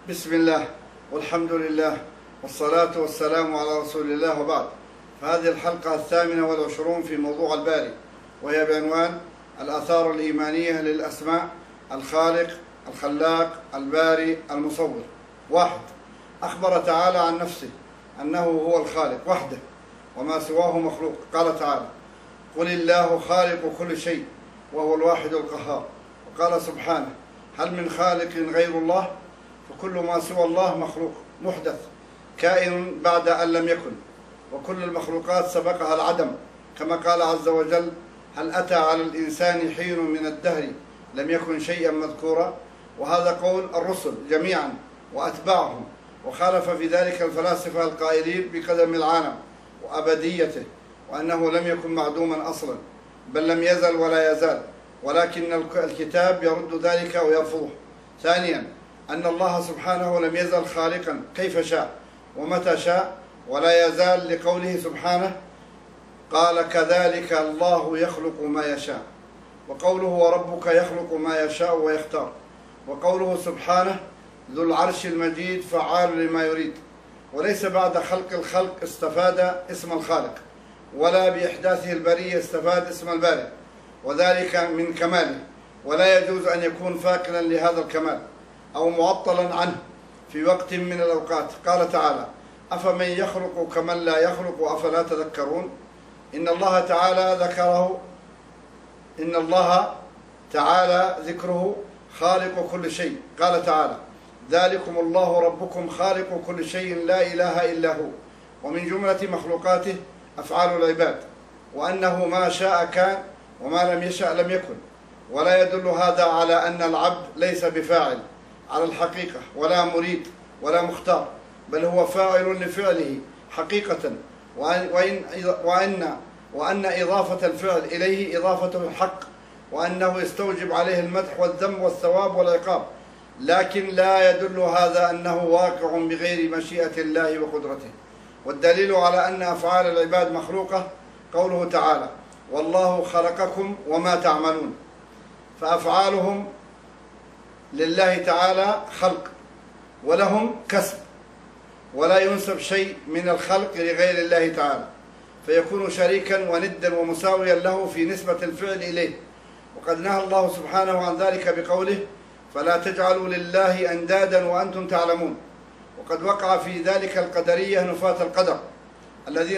بسم الله والحمد لله والصلاة والسلام على رسول الله، وبعد. فهذه الحلقة 28 في موضوع الباري، وهي بعنوان الآثار الإيمانية للأسماء: الخالق، الخلاق، الباري، المصور. 1. أخبر تعالى عن نفسه أنه هو الخالق وحده وما سواه مخلوق. قال تعالى: قل الله خالق كل شيء وهو الواحد القهار. وقال سبحانه: هل من خالق غير الله؟ فكل ما سوى الله مخلوق محدث كائن بعد أن لم يكن، وكل المخلوقات سبقها العدم، كما قال عز وجل: هل أتى على الإنسان حين من الدهر لم يكن شيئا مذكورا. وهذا قول الرسل جميعا وأتباعهم، وخالف في ذلك الفلاسفة القائلين بقدم العالم وأبديته، وأنه لم يكن معدوما أصلا، بل لم يزل ولا يزال، ولكن الكتاب يرد ذلك ويرفضه. 2. أن الله سبحانه لم يزل خالقا كيف شاء ومتى شاء ولا يزال، لقوله سبحانه: قال كذلك الله يخلق ما يشاء. وقوله: وربك يخلق ما يشاء ويختار. وقوله سبحانه: ذو العرش المجيد فعال لما يريد. وليس بعد خلق الخلق استفاد اسم الخالق، ولا بإحداثه البرية استفاد اسم البارئ، وذلك من كماله، ولا يجوز أن يكون فاقدا لهذا الكمال أو معطلا عنه في وقت من الأوقات. قال تعالى: أفمن يخلق كمن لا يخلق أفلا تذكرون. إن الله تعالى ذكره خالق كل شيء. قال تعالى: ذلكم الله ربكم خالق كل شيء لا إله إلا هو. ومن جملة مخلوقاته أفعال العباد، وأنه ما شاء كان وما لم يشأ لم يكن. ولا يدل هذا على أن العبد ليس بفاعل على الحقيقة، ولا مريد ولا مختار، بل هو فاعل لفعله حقيقة، وأن إضافة الفعل إليه إضافة الحق، وأنه يستوجب عليه المدح والذم والثواب والعقاب، لكن لا يدل هذا أنه واقع بغير مشيئة الله وقدرته. والدليل على أن أفعال العباد مخلوقة قوله تعالى: والله خلقكم وما تعملون. فأفعالهم لله تعالى خلق، ولهم كسب، ولا ينسب شيء من الخلق لغير الله تعالى، فيكون شريكا وندا ومساويا له في نسبة الفعل إليه. وقد نهى الله سبحانه عن ذلك بقوله: فلا تجعلوا لله أندادا وأنتم تعلمون. وقد وقع في ذلك القدرية نفاة القدر الذين